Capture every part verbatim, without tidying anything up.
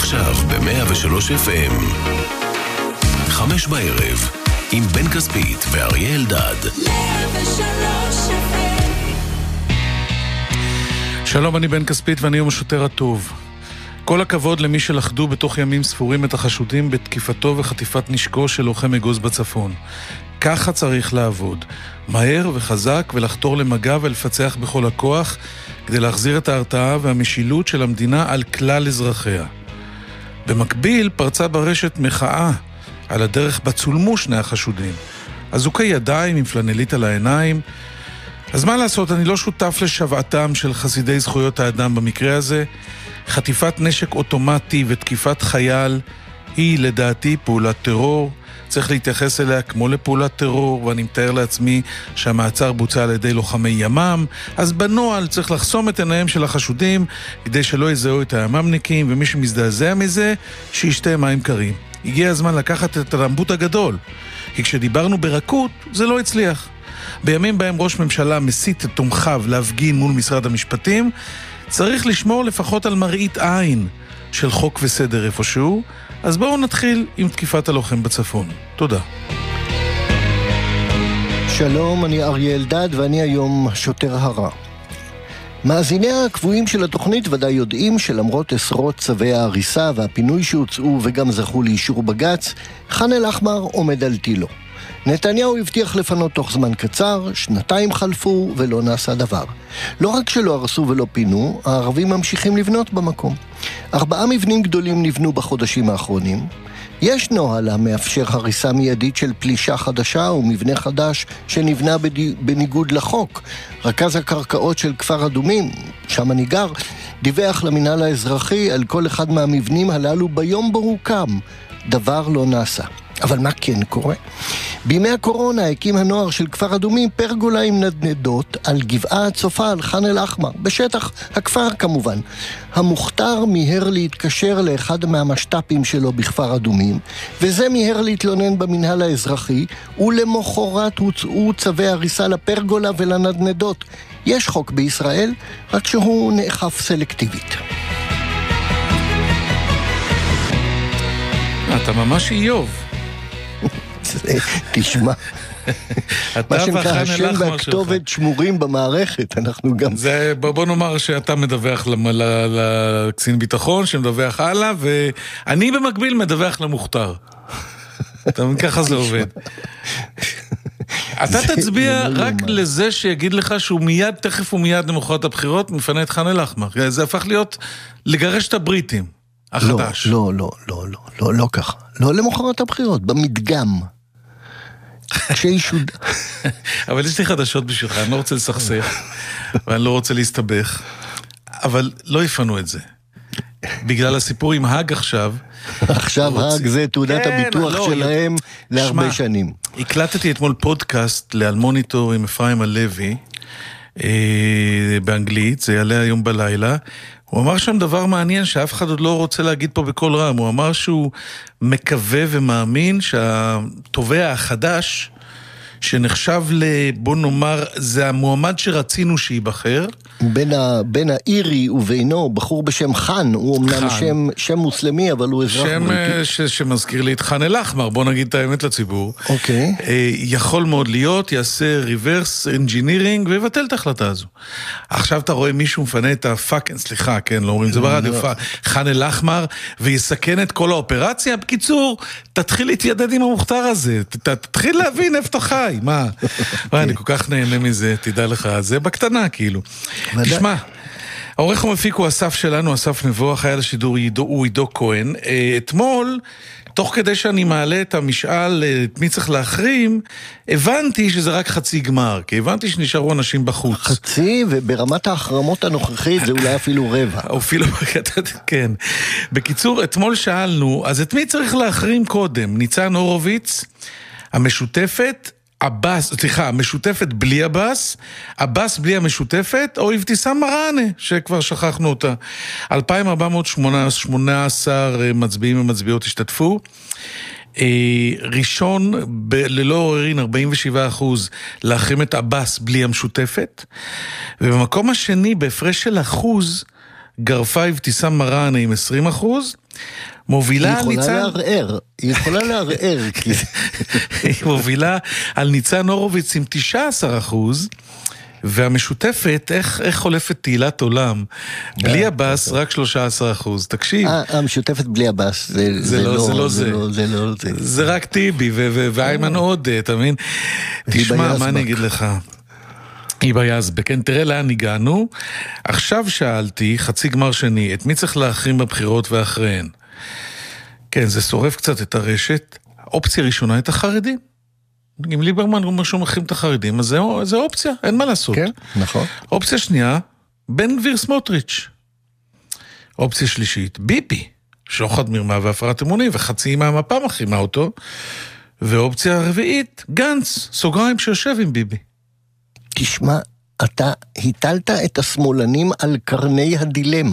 עכשיו ב-מאה ושלוש אף אם. חמש בערב, עם בן כספית ואריה אלדד. מאה ושלוש אף אם. שלום, אני בן כספית ואני יום השוטר הטוב. כל הכבוד למי שלחדו בתוך ימים ספורים את החשודים בתקיפתו וחטיפת נשקו של לוחם אגוז בצפון. ככה צריך לעבוד, מהר וחזק, ולחתור למגע ולפצח בכל הכוח כדי להחזיר את ההרתעה והמשילות של המדינה על כלל אזרחיה. במקביל פרצה ברשת מחאה על הדרך בצולמו שני החשודים. אזוקי ידיים עם פלנלית על העיניים. אז מה לעשות, אני לא שותף לשבעתם של חסידי זכויות האדם במקרה הזה. חטיפת נשק אוטומטי ותקיפת חייל היא לדעתי פעולת טרור. צריך להתייחס אליה כמו לפעולת טרור, ואני מתאר לעצמי שהמעצר בוצע על ידי לוחמי ימ"מ, אז בנוהל צריך לחסום את עיניהם של החשודים כדי שלא יזהו את הימ"מניקים, ומי שמזדעזע מזה שישתה מים קרים. הגיע הזמן לקחת את הרמבוט הגדול, כי כשדיברנו ברכות זה לא הצליח. בימים בהם ראש ממשלה מסית את תומכיו להפגין מול משרד המשפטים, צריך לשמור לפחות על מראית עין של חוק וסדר איפשהו. אז בואו נתחיל עם תקיפת הלוחם בצפון. תודה. שלום, אני אריה אלדד ואני היום שוטר הרע. מאזיניה הקבועים של התוכנית ודאי יודעים שלמרות עשרות צווי ההריסה והפינוי שהוצאו וגם זכו לאישור בגץ, חן אל-אחמר עומד על תילו. נתניהו הבטיח לפנות תוך זמן קצר, שנתיים חלפו ולא נעשה דבר. לא רק שלא הרסו ולא פינו, הערבים ממשיכים לבנות במקום. ארבעה מבנים גדולים נבנו בחודשים האחרונים. יש נוהל המאפשר הריסה מיידית של פלישה חדשה ומבנה חדש שנבנה בניגוד לחוק. רכז הקרקעות של כפר אדומים, שם אני גר, דיווח למינהל האזרחי על כל אחד מהמבנים הללו ביום בו הוקם. דבר לא נעשה. אבל מה כן קורה? בימי הקורונה הקים הנוער של כפר אדומים פרגולה עם נדנדות על גבעה הצופה על חן אל-אחמר, בשטח הכפר כמובן. המוכתר מיהר להתקשר לאחד מהמשת"פים שלו בכפר אדומים, וזה מיהר להתלונן במנהל האזרחי, ולמחרת הוצאו צווי הריסה לפרגולה ולנדנדות. יש חוק בישראל, רק שהוא נאכף סלקטיבית. אתה ממש איוב. תשמע, מה שנקרא השם והכתובת שמורים במערכת, אנחנו גם... בוא נאמר שאתה מדווח לקצין ביטחון שמדווח הלאה, ואני במקביל מדווח למוכתר. ככה זה עובד. אתה תצביע רק לזה שיגיד לך שהוא מיד, תכף ומיד למחרת הבחירות, מפנה את חן אל-אחמר. זה הפך להיות לגרש את הבריטים החדש. לא, לא, לא, לא, לא, לא ככה. לא למחרת הבחירות, במדגם. כשישוד. אבל יש לי חדשות בשבילך, אני לא רוצה לסכסך, ואני לא רוצה להסתבך, אבל לא יפנו את זה. בגלל הסיפור עם האג עכשיו. עכשיו האג זה תעודת הביטוח שלהם להרבה שנים. הקלטתי אתמול פודקאסט לאלמוניטור עם אפרים הלוי, באנגלית, זה יעלה היום בלילה. הוא אמר שם דבר מעניין שאף אחד עוד לא רוצה להגיד פה בכל רם. הוא אמר שהוא מקווה ומאמין שהתובע החדש, שנחשב לבוא נאמר, זה המועמד שרצינו שיבחר. בין, ה, בין האירי ובינו, בחור בשם חן, הוא אומנם שם, שם מוסלמי, אבל הוא אזרח שם בריטי. ש, שמזכיר לי את חן אל-אחמר, בוא נגיד את האמת לציבור. אוקיי. יכול מאוד להיות, יעשה ריברס אנג'ינירינג, ויבטל את ההחלטה הזו. עכשיו אתה רואה מישהו מפנה את הפאקן, סליחה, כן, לא אומרים, זה ברדיו, חן אל-אחמר, ויסכן את כל האופרציה. בקיצור, תתחיל להתיידד עם המוכתר הזה, תתחיל להבין איפה אתה חי, מה? אני כל כך נהנה מזה, תדע לך, זה בקטנה, כאילו. תשמע, העורך המפיק הוא אסף שלנו, אסף נבו, חייל השידור הוא עידו כהן. אתמול, תוך כדי שאני מעלה את המשאל, את מי צריך להחרים, הבנתי שזה רק חצי גמר, כי הבנתי שנשארו אנשים בחוץ. חצי, וברמת ההחרמות הנוכחית זה אולי אפילו רבע. אפילו, כן. בקיצור, אתמול שאלנו, אז את מי צריך להחרים קודם? ניצן הורוביץ, המשותפת, אבס, סליחה, המשותפת בלי אבס, אבס בלי המשותפת, או אבתיסאם מראענה, שכבר שכחנו אותה. אלפיים ארבע מאות שמונה עשרה מצביעים ומצביעות השתתפו. ראשון, ב- ללא עוררין, ארבעים ושבעה אחוז, להחרים את אבס בלי המשותפת. ובמקום השני, בהפרש של אחוז, גרפה אבתיסאם מראענה עם עשרים אחוז, מובילה על ניצן... היא יכולה לערער, היא יכולה לערער. היא מובילה על ניצן הורוביץ עם תשעה עשר אחוז, והמשותפת, איך, איך חולפת תהילת עולם? בלי הבאס, רק שלושה עשר אחוז. תקשיב. המשותפת בלי הבאס, זה לא זה. זה רק טיבי ואיימן עודה, אתה מבין? תשמע, מה אני אגיד לך? היבה יזבק, כן, תראה לאן הגענו. עכשיו שאלתי, חצי גמר שני, את מי צריך להחרים בבחירות ואחריהן? כן, זה שורף קצת את הרשת. אופציה ראשונה, את החרדים. אם ליברמן אומר שהוא מחרים את החרדים, אז זה, זה אופציה, אין מה לעשות. כן, נכון. אופציה שנייה, בן גביר סמוטריץ'. אופציה שלישית, ביבי, שוחד מרמה והפרת אמונים, וחצי מהמפה מחרימה אותו. ואופציה רביעית, גנץ, סוגריים שיושב עם ביבי. תשמע, אתה היטלת את השמאלנים על קרני הדילמה.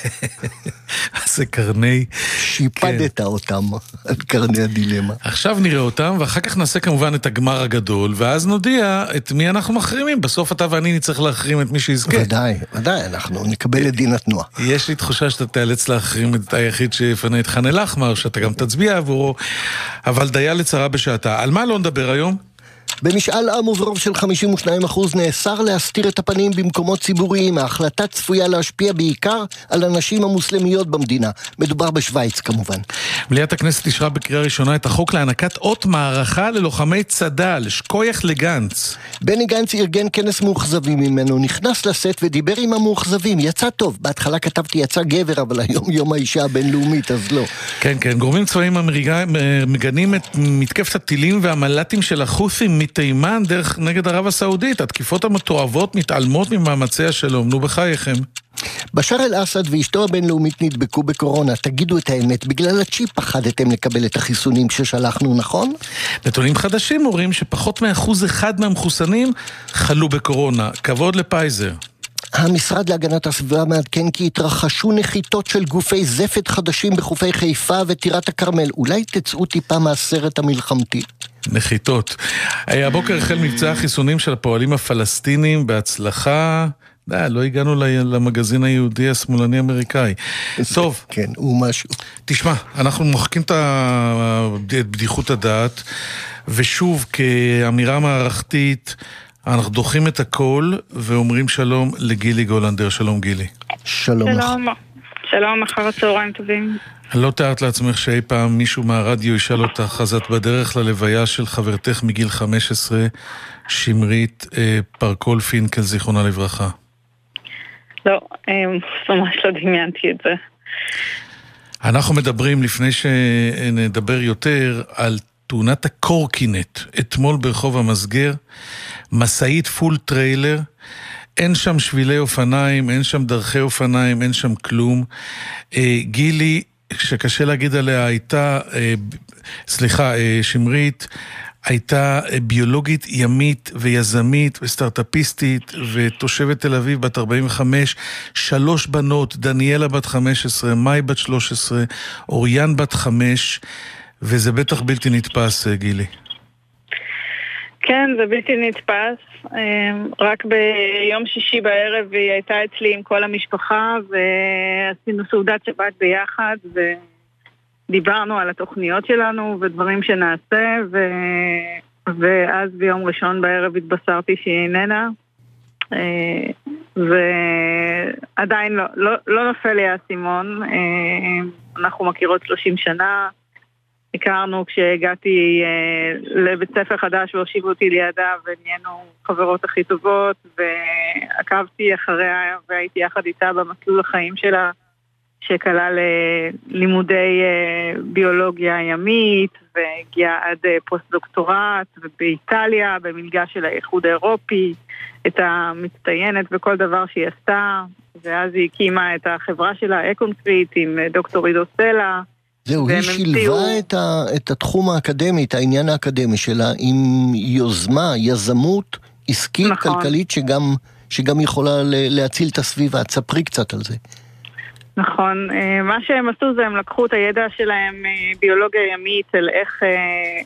זה קרני... שיפדת אותם על קרני הדילמה. עכשיו נראה אותם, ואחר כך נעשה כמובן את הגמר הגדול, ואז נודיע את מי אנחנו מחרימים. בסוף אתה ואני נצטרך להחרים את מי שיזכה. ודאי, ודאי, אנחנו נקבל את דין התנועה. יש לי תחושה שאתה תיאלץ להחרים את היחיד שיפנה את חנה לחמר, שאתה גם תצביע עבורו, אבל דיה לצרה בשעתה. על מה לא נדבר היום? במשאל עם וברוב של חמישים ושניים אחוז נאסר להסתיר את הפנים במקומות ציבוריים. ההחלטה צפויה להשפיע בעיקר על הנשים המוסלמיות במדינה. מדובר בשוויץ כמובן. מליאת הכנסת אישרה בקריאה ראשונה את החוק להענקת אות מערכה ללוחמי צד"ל, שכוייך לגנץ. בני גנץ ארגן כנס מאוכזבים ממנו, נכנס לסט ודיבר עם המאוכזבים. יצא טוב, בהתחלה כתבתי יצא גבר, אבל היום יום האישה הבינלאומית, אז לא. כן, כן, גורמים צבאיים מגנים את מתקפת הטילים והמל"טים של החות'ים מתימן דרך נגד ערב הסעודית. התקיפות המתועבות מתעלמות ממאמצי השלום. נו בחייכם. בשאר אל-אסד ואשתו הבינלאומית נדבקו בקורונה. תגידו את האמת, בגלל הצ'יפ פחדתם לקבל את החיסונים ששלחנו, נכון? נתונים חדשים אומרים שפחות מאחוז אחד מהמחוסנים חלו בקורונה. כבוד לפייזר. המשרד להגנת הסביבה מעדכן כי התרחשו נחיתות של גופי זפת חדשים בחופי חיפה וטירת הכרמל. אולי תצאו טיפה מהסרט המלחמתי. נחיתות. הבוקר החל מבצע החיסונים של הפועלים הפלסטינים בהצלחה. דה, לא הגענו למגזין היהודי השמאלני אמריקאי. טוב. כן, הוא משהו. תשמע, אנחנו מוחקים את בדיחות הדעת, ושוב, כאמירה מערכתית, אנחנו דוחים את הכל, ואומרים שלום לגילי גולנדר. שלום גילי. שלום. שלום. שלום, אחר הצהריים טובים. לא תיארת לעצמך שאי פעם מישהו מהרדיו ישאל אותך, אז את בדרך ללוויה של חברתך מגיל חמש עשרה, שמרית אה, פרקול פינקל, זיכרונה לברכה. לא, ממש לא דמיינתי את זה. אנחנו מדברים, לפני שנדבר יותר, על תאונת הקורקינט. אתמול ברחוב המסגר, מסעית פול טריילר, אין שם שבילי אופניים, אין שם דרכי אופניים, אין שם כלום. אה, גילי, שקשה להגיד עליה, הייתה, אה, סליחה, אה, שמרית, הייתה ביולוגית ימית ויזמית וסטארטאפיסטית ותושבת תל אביב בת ארבעים וחמש, שלוש בנות, דניאלה בת חמש עשרה, מאי בת שלוש עשרה, אוריאן בת חמש, וזה בטח בלתי נתפס, גילי. כן, זה בלתי נתפס. רק ביום שישי בערב היא הייתה אצלי עם כל המשפחה ועשינו סעודת שבת ביחד ודיברנו על התוכניות שלנו ודברים שנעשה ו... ואז ביום ראשון בערב התבשרתי שהיא איננה ועדיין לא, לא, לא נופל לי האסימון. אנחנו מכירות שלושים שנה, הכרנו כשהגעתי אה, לבית ספר חדש והושיבו אותי לידה ונהיינו חברות הכי טובות ועקבתי אחריה והייתי יחד איתה במסלול החיים שלה שכלל לימודי אה, ביולוגיה ימית והגיעה עד אה, פוסט-דוקטורט ובאיטליה במלגה של האיחוד האירופי, את המצטיינת וכל דבר שהיא עשתה, ואז היא הקימה את החברה שלה אקונקריט עם דוקטור עידו סלע. זהו, היא שילבה את, ה, את התחום האקדמי, את העניין האקדמי שלה, עם יוזמה, יזמות עסקית, נכון. כלכלית, שגם, שגם יכולה להציל את הסביבה. תספרי קצת על זה. נכון. מה שהם עשו זה, הם לקחו את הידע שלהם, ביולוגיה ימית, על איך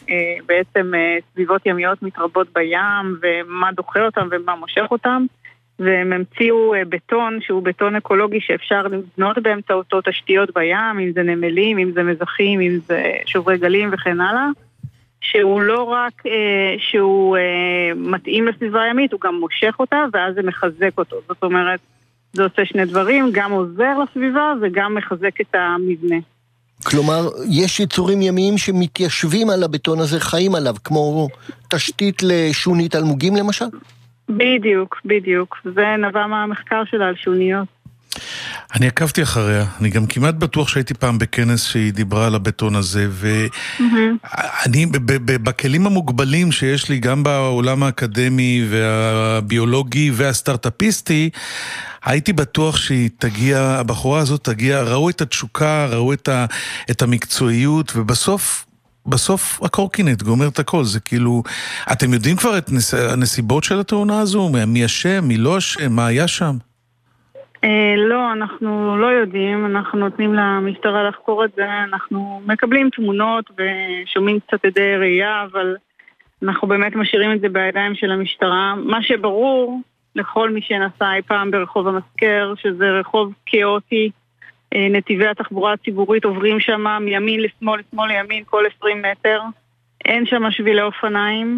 בעצם סביבות ימיות מתרבות בים, ומה דוחה אותם ומה מושך אותם, והם המציאו בטון שהוא בטון אקולוגי שאפשר לבנות באמצעותו תשתיות בים, אם זה נמלים, אם זה מזחים, אם זה שוברי גלים וכן הלאה, שהוא לא רק אה, שהוא אה, מתאים לסביבה הימית, הוא גם מושך אותה ואז זה מחזק אותו. זאת אומרת, זה עושה שני דברים, גם עוזר לסביבה וגם מחזק את המבנה. כלומר, יש יצורים ימיים שמתיישבים על הבטון הזה, חיים עליו, כמו תשתית לשונית אלמוגים למשל? בדיוק, בדיוק. זה נבע מהמחקר שלה על שוניות. אני עקבתי אחריה, אני גם כמעט בטוח שהייתי פעם בכנס שהיא דיברה על הבטון הזה, ואני בכלים המוגבלים שיש לי גם בעולם האקדמי והביולוגי והסטארט-אפיסטי, הייתי בטוח שהיא תגיע, הבחורה הזאת תגיע, ראו את התשוקה, ראו את, ה, את המקצועיות, ובסוף, בסוף הקורקינט גומר את הכל. זה כאילו, אתם יודעים כבר את נס, הנסיבות של התאונה הזו? מי אשם, מי לא אשם, מה היה שם? אה, לא, אנחנו לא יודעים, אנחנו נותנים למשטרה לחקור את זה, אנחנו מקבלים תמונות ושומעים קצת עדי ראייה, אבל אנחנו באמת משאירים את זה בידיים של המשטרה. מה שברור לכל מי שנסע אי פעם ברחוב המזכר, שזה רחוב כאוטי, נתיבי התחבורה הציבורית עוברים שם מימין לשמאל, לשמאל לימין, כל עשרים מטר, אין שם שבילי אופניים,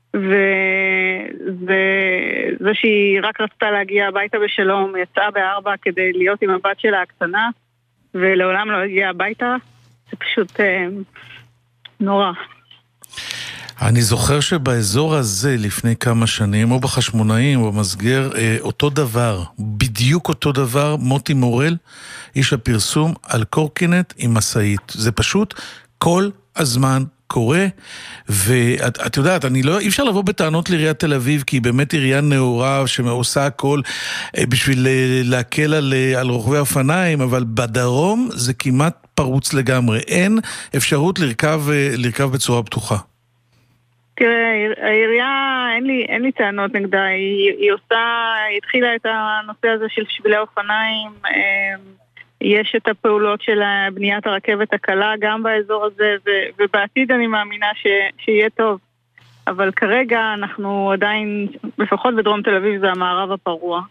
וזה שהיא רק רצתה להגיע הביתה בשלום, יצאה בארבע כדי להיות עם הבת שלה הקטנה, ולעולם לא הגיעה הביתה, זה פשוט אה, נורא. אני זוכר שבאזור הזה לפני כמה שנים, או בחשמונאים או במסגר, אותו דבר, בדיוק אותו דבר, מוטי מורל, איש הפרסום, על קורקינט עם מסעית. זה פשוט כל הזמן קורה, ואת את יודעת, אני לא, אי אפשר לבוא בטענות לעיריית תל אביב, כי היא באמת עירייה נאורה שעושה הכל בשביל להקל על, על רוכבי האופניים, אבל בדרום זה כמעט פרוץ לגמרי. אין אפשרות לרכב, לרכב בצורה פתוחה. תראה, העירייה, אין לי, אין לי טענות נגדה, היא, היא עושה, היא התחילה את הנושא הזה של שבילי אופניים, יש את הפעולות של בניית הרכבת הקלה גם באזור הזה, ובעתיד אני מאמינה ש, שיהיה טוב. אבל כרגע אנחנו עדיין, לפחות בדרום תל אביב, זה המערב הפרוע.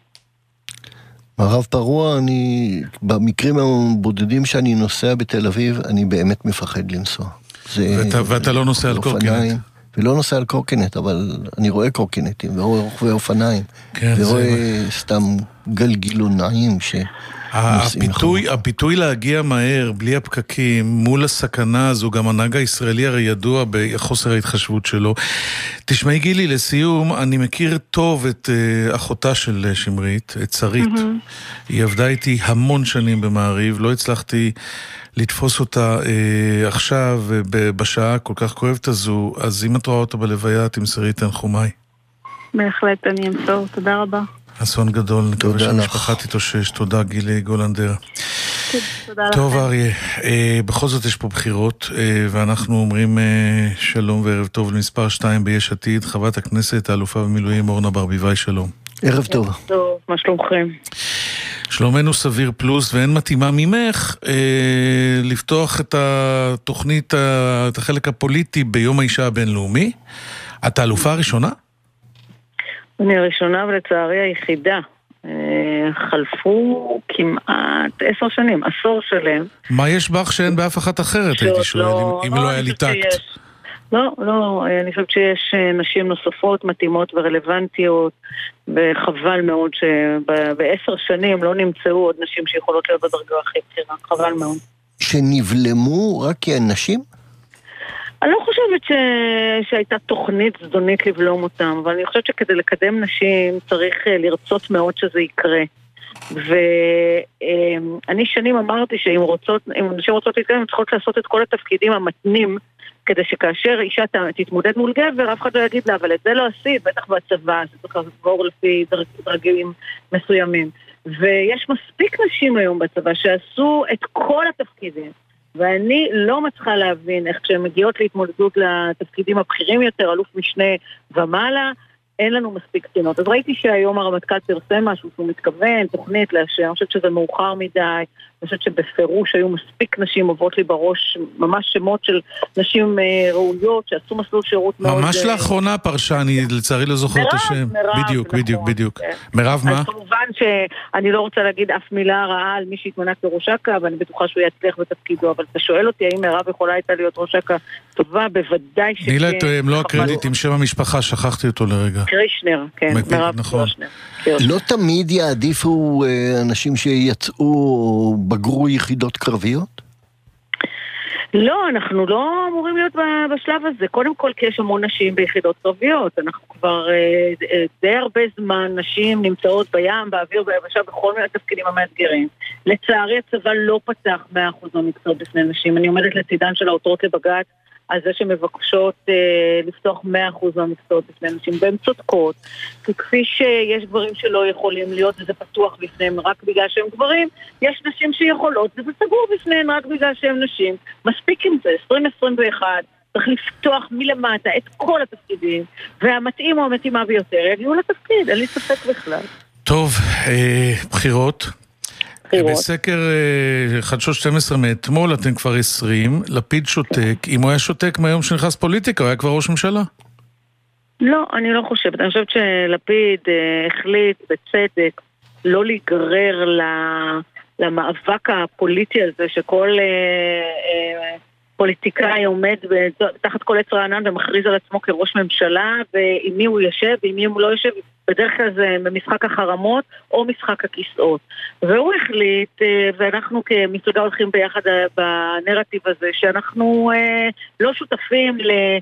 מערב פרוע, אני, במקרים הבודדים שאני נוסע בתל אביב, אני באמת מפחד לנסוע. זה, ואתה, ואתה לא נוסע על קורקינט? ולא נוסע על קורקינט, אבל אני רואה קורקינטים, ורואה רוכבי אופניים, כן, ורואה זה... סתם גלגילונאים ש... הפיתוי, הפיתוי להגיע מהר, בלי הפקקים, מול הסכנה הזו, גם הנהג הישראלי הרי ידוע בחוסר ההתחשבות שלו. תשמעי גילי, לסיום, אני מכיר טוב את uh, אחותה של שמרית, את שרית. Mm-hmm. היא עבדה איתי המון שנים במעריב, לא הצלחתי לתפוס אותה uh, עכשיו, uh, בשעה כל כך כואבת הזו, אז אם את רואה אותה בלוויה, תמסרי תנחומיי. בהחלט, אני אמסור, תודה רבה. אסון גדול, נקווה שהמשפחה תתאושש. תודה גילי גולנדר. תודה לכם. טוב אריה, אה, בכל זאת יש פה בחירות, אה, ואנחנו אומרים אה, שלום וערב טוב למספר שתיים ביש עתיד, חברת הכנסת, האלופה במילואים אורנה ברביבאי, שלום. ערב טוב. ערב טוב, מה שלומכם? שלומנו סביר פלוס, ואין מתאימה ממך אה, לפתוח את התוכנית, את החלק הפוליטי ביום האישה הבינלאומי. את האלופה הראשונה? אני הראשונה ולצערי היחידה. חלפו כמעט עשר שנים, עשור שלם. מה יש בך שאין באף אחת אחרת, הייתי שואל, אם לא היה לי טקט? לא, לא, אני חושבת שיש נשים נוספות מתאימות ורלוונטיות, וחבל מאוד שבעשר שנים לא נמצאו עוד נשים שיכולות להיות בדרגה הכי בחירה, חבל מאוד. שנבלמו רק כי הן נשים? אני לא חושבת ש... שהייתה תוכנית זדונית לבלום אותם, אבל אני חושבת שכדי לקדם נשים צריך לרצות מאוד שזה יקרה. ואני שנים אמרתי שאם רוצות, אם נשים רוצות להתקדם, צריכות לעשות את כל התפקידים המתנים, כדי שכאשר אישה תתמודד מול גבר, אף אחד לא יגיד לה, אבל את זה לא עשית, בטח בצבא, זה צריך לעבור לפי דרגים מסוימים. ויש מספיק נשים היום בצבא שעשו את כל התפקידים. ואני לא מצליחה להבין איך כשהן מגיעות להתמודדות לתפקידים הבכירים יותר, אלוף משנה ומעלה, אין לנו מספיק קצינות. אז ראיתי שהיום הרמטכ"ל פרסם משהו שהוא מתכוון, תוכנית לאשר, אני חושבת שזה מאוחר מדי, אני חושבת שבפירוש היו מספיק נשים עוברות לי בראש, ממש שמות של נשים ראויות שעשו מסלול שירות מאוד... ממש לאחרונה פרשה, אני לצערי לא זוכר את השם. בדיוק, בדיוק, בדיוק. מירב מה? אז כמובן שאני לא רוצה להגיד אף מילה רעה על מי שהתמנה כראש אכ"א, ואני בטוחה שהוא יצליח בתפקידו, אבל אתה שואל אותי האם מירב יכולה הייתה להיות ראש אכ"א טובה, בוודאי שכן. נילה, הם לא הקרדיט עם שם המשפחה, שכחתי אותו לרגע. קרישנר, כן, מירב קרישנר. לא תמיד יעדיפו אנשים שיצאו או בגרו יחידות קרביות? לא, אנחנו לא אמורים להיות בשלב הזה. קודם כל, כי יש המון נשים ביחידות קרביות. אנחנו כבר די הרבה זמן, נשים נמצאות בים, באוויר, ביבשה, בכל מיני תפקידים המאתגרים. לצערי, הצבא לא פתח מאה אחוז מהמקצועות בפני נשים. אני עומדת לצידן של העותרות לבג"ץ, על זה שמבקשות אה, לפתוח מאה אחוז מהמקצועות בפני נשים, והן צודקות, כי כפי שיש גברים שלא יכולים להיות, וזה פתוח בפניהם רק בגלל שהם גברים, יש נשים שיכולות, וזה סגור בפניהם רק בגלל שהם נשים. מספיק עם זה, עשרים עשרים ואחת, צריך לפתוח מלמטה את כל התפקידים, והמתאים או המתאימה ביותר יגיעו לתפקיד, אין לי ספק בכלל. טוב, אה, בחירות. בסקר חדשות שתים עשרה מאתמול אתם כבר עשרים, לפיד שותק. אם הוא היה שותק מהיום שנכנס פוליטיקה, הוא היה כבר ראש ממשלה? לא, אני לא חושבת. אני חושבת שלפיד החליט בצדק לא להיגרר למאבק הפוליטי הזה שכל פוליטיקאי עומד תחת כל עץ רענן ומכריז על עצמו כראש ממשלה, ועם מי הוא יושב ועם מי הוא לא יושב. בדרך כלל זה במשחק החרמות או משחק הכיסאות. והוא החליט, ואנחנו כמפלגה הולכים ביחד בנרטיב הזה, שאנחנו לא שותפים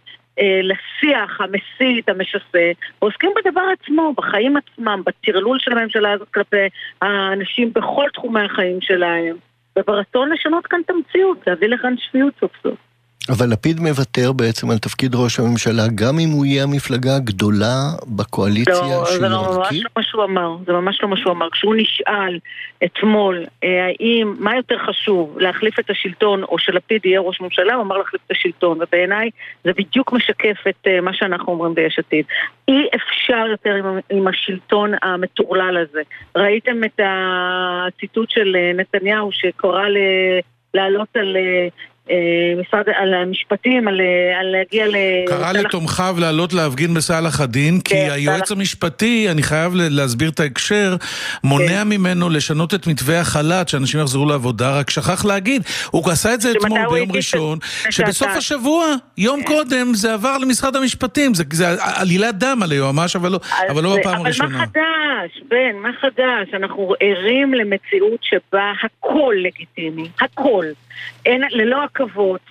לשיח המסית, המשסה, ועוסקים בדבר עצמו, בחיים עצמם, בטרלול של הממשלה הזאת כלפי האנשים בכל תחומי החיים שלהם, וברצון לשנות כאן את המציאות, להביא לכאן שפיות סוף סוף. אבל לפיד מוותר בעצם על תפקיד ראש הממשלה, גם אם הוא יהיה המפלגה הגדולה בקואליציה שהוא ירכיב? לא, זה ממש לא מה שהוא אמר, זה ממש לא מה שהוא אמר. כשהוא נשאל אתמול, האם, מה יותר חשוב, להחליף את השלטון, או שלפיד יהיה ראש ממשלה, הוא אמר להחליף את השלטון, ובעיניי זה בדיוק משקף את מה שאנחנו אומרים ביש עתיד. אי אפשר יותר עם, עם השלטון המטורלל הזה. ראיתם את הציטוט של נתניהו, שקורא ל, לעלות על... משרד על המשפטים, על, על להגיע ל... קרא לתומכיו לעלות להפגין בסלאח א-דין, כי היועץ המשפטי, אני חייב להסביר את ההקשר, מונע ממנו לשנות את מתווה החל"ת, שאנשים יחזרו לעבודה, רק שכח להגיד, הוא עשה את זה אתמול ביום ראשון, שבסוף השבוע, יום קודם, זה עבר למשרד המשפטים, זה עלילת דם על היועמ"ש, אבל לא בפעם הראשונה. אבל מה חדש, בן, מה חדש? אנחנו ערים למציאות שבה הכל לגיטימי, הכל. אין, ללא עכבות,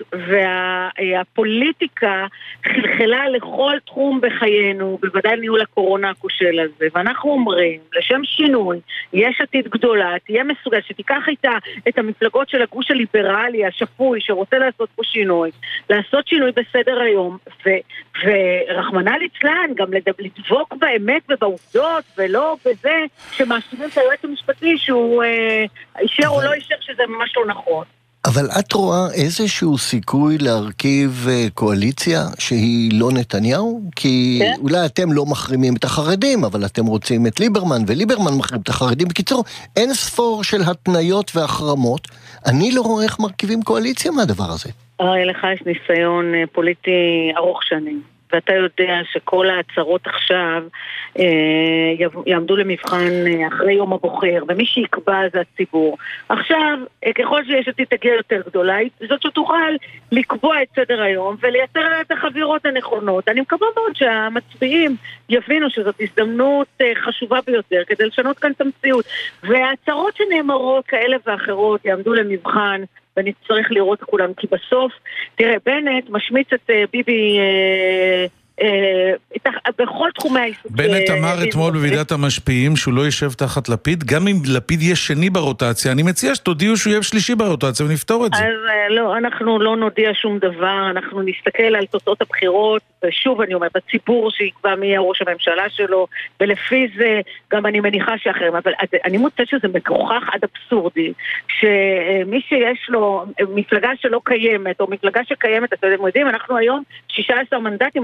והפוליטיקה חלחלה לכל תחום בחיינו, בוודאי ניהול הקורונה הכושל הזה, ואנחנו אומרים, לשם שינוי, יש עתיד גדולה, תהיה מסוגל, שתיקח איתה את המפלגות של הגוש הליברלי, השפוי, שרוצה לעשות פה שינוי, לעשות שינוי בסדר היום, ו, ורחמנא ליצלן, גם לדבוק באמת ובעובדות, ולא בזה שמאשימים את היועץ המשפטי, שהוא אה, אישר או לא אישר, שזה ממש לא נכון. אבל את רואה איזשהו סיכוי להרכיב קואליציה שהיא לא נתניהו? כי כן? אולי אתם לא מחרימים את החרדים, אבל אתם רוצים את ליברמן, וליברמן מחרים את החרדים. בקיצור, אין ספור של התניות והחרמות. אני לא רואה איך מרכיבים קואליציה מהדבר הזה. הרי לך יש ניסיון פוליטי ארוך שנים. ואתה יודע שכל ההצהרות עכשיו אה, יעמדו למבחן אחרי יום הבוחר, ומי שיקבע זה הציבור. עכשיו, ככל שיש עתיד תגיע יותר גדולה, זאת שתוכל לקבוע את סדר היום ולייצר את החבירות הנכונות. אני מקווה מאוד שהמצביעים יבינו שזאת הזדמנות חשובה ביותר כדי לשנות כאן את המציאות. וההצהרות שנאמרות כאלה ואחרות יעמדו למבחן, ואני צריך לראות כולם, כי בסוף, תראה, בנט משמיץ את ביבי אה, אה, בכל תחומי העיסוק. בנט אמר אתמול בוועידת המשפיעים שהוא לא יישב תחת לפיד, גם אם לפיד יהיה שני ברוטציה, אני מציע שתודיעו שהוא יהיה שלישי ברוטציה ונפתור את זה. אז לא, אנחנו לא נודיע שום דבר, אנחנו נסתכל על תוצאות הבחירות, ושוב אני אומר, בציבור שיקבע מי יהיה ראש הממשלה שלו, ולפי זה גם אני מניחה שאחרים, אבל אני מוצאת שזה מגוחך עד אבסורדי, שמי שיש לו מפלגה שלא קיימת, או מפלגה שקיימת, אתם יודעים, אנחנו היום שישה עשר מנדטים, אני מזכירה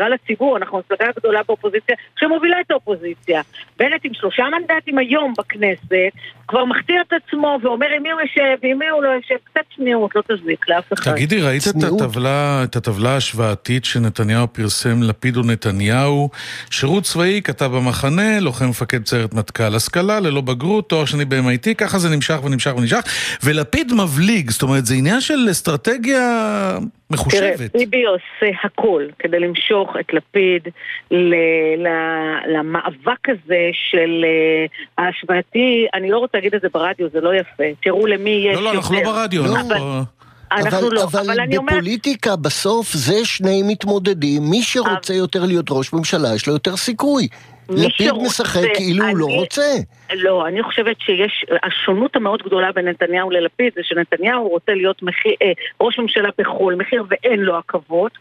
מסבירה לציבור, אנחנו מפלגה גדולה באופוזיציה, שמובילה את האופוזיציה. בנט עם שלושה מנדטים היום בכנסת, כבר מכתיר את עצמו ואומר עם מי הוא יושב, ועם מי הוא לא יושב, קצת צניעות, לא תזיק לאף אחד. תגידי, ראית את הטבלה, את הטבלה ההשוואתית שנתניהו פרסם, לפיד ונתניהו, שירות צבאי, כתב במחנה, לוחם מפקד סיירת מטכ"ל, השכלה, ללא בגרות, תואר שני ב-אם איי טי, ככה זה נמשך ונמשך ונמשך, ולפיד מבליג, זאת אומרת, זה עניין של אסטרטגיה מחושבת. תראה, ביבי עושה הכל כדי למשוך את לפיד ל- ל- למאבק הזה של uh, ההשוואתי, אני לא רוצה להגיד את זה ברדיו, זה לא יפה. תראו למי יש לא, לא, אנחנו לא ברדיו. לא. אבל... אבל, לא, אבל, אבל בפוליטיקה אומר... בסוף זה שני מתמודדים, מי שרוצה אבל... יותר להיות ראש ממשלה יש לו יותר סיכוי. לפיד משחק כאילו הוא לא רוצה. לא, אני חושבת שיש, השונות המאוד גדולה בין נתניהו ללפיד, זה שנתניהו רוצה להיות מחיר, אה, ראש ממשלה בכל מחיר ואין לו עכבות,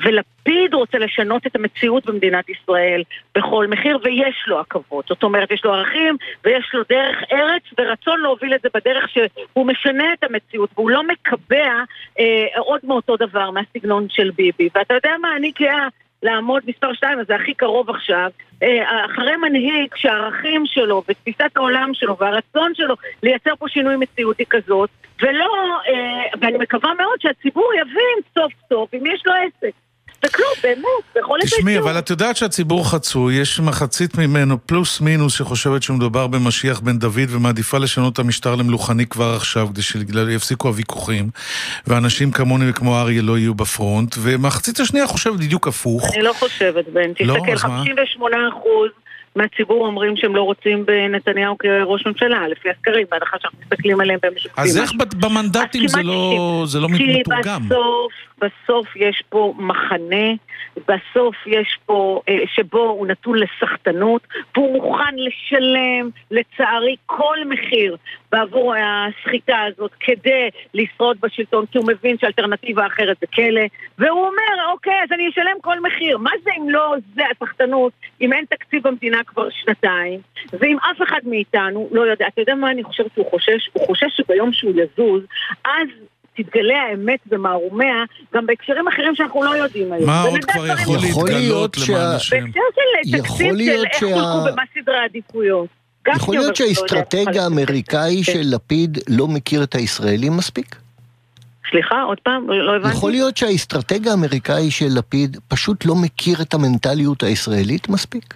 ולפיד רוצה לשנות את המציאות במדינת ישראל בכל מחיר ויש לו עכבות. זאת אומרת, יש לו ערכים ויש לו דרך ארץ ורצון להוביל את זה בדרך שהוא משנה את המציאות, והוא לא מקבע אה, עוד מאותו דבר מהסגנון של ביבי. ואתה יודע מה, אני גאה לעמוד מספר שתיים, אז זה הכי קרוב עכשיו, אחרי מנהיג שהערכים שלו ותפיסת העולם שלו והרצון שלו לייצר פה שינוי מציאותי כזאת, ולא, ואני מקווה מאוד שהציבור יבין סוף סוף אם יש לו עסק. וכלום, באמת, בכל איזה תשמעי, אבל את יודעת שהציבור חצוי, יש מחצית ממנו פלוס מינוס שחושבת שמדובר במשיח בן דוד ומעדיפה לשנות את המשטר למלוכני כבר עכשיו כדי שיפסיקו הוויכוחים ואנשים כמוני וכמו אריה לא יהיו בפרונט, ומחצית השנייה חושבת בדיוק הפוך. אני לא חושבת, בן, תסתכל, חמישים ושמונה אחוז מהציבור אומרים שהם לא רוצים בנתניהו כראש ממשלה, לפי הסקרים, בהנחה שאנחנו מסתכלים עליהם במשקפים. אז איך במנדטים זה לא, זה לא מתורגם? כי בסוף, בסוף יש פה מחנה, בסוף יש פה, שבו הוא נתון לסחטנות, והוא מוכן לשלם, לצערי, כל מחיר בעבור הסחיטה הזאת, כדי לשרוד בשלטון, כי הוא מבין שהאלטרנטיבה האחרת זה כלא, והוא אומר, אוקיי, אז אני אשלם כל מחיר. מה זה אם לא זה הסחטנות, אם אין תקציב במדינה כבר שנתיים, ואם אף אחד מאיתנו לא יודע, אתה יודע מה אני חושבת שהוא חושש? הוא חושש שביום שהוא יזוז, אז תתגלה האמת במערומיה, גם בהקשרים אחרים שאנחנו לא יודעים היום. מה עוד כבר יכול להתגלות למען השם? בהקשר של תקציב של איך חולקו במה סדרי העדיפויות. יכול להיות שהאסטרטג האמריקאי של לפיד לא מכיר את הישראלים מספיק? סליחה, עוד פעם, לא הבנתי. יכול להיות שהאסטרטג האמריקאי של לפיד פשוט לא מכיר את המנטליות הישראלית מספיק?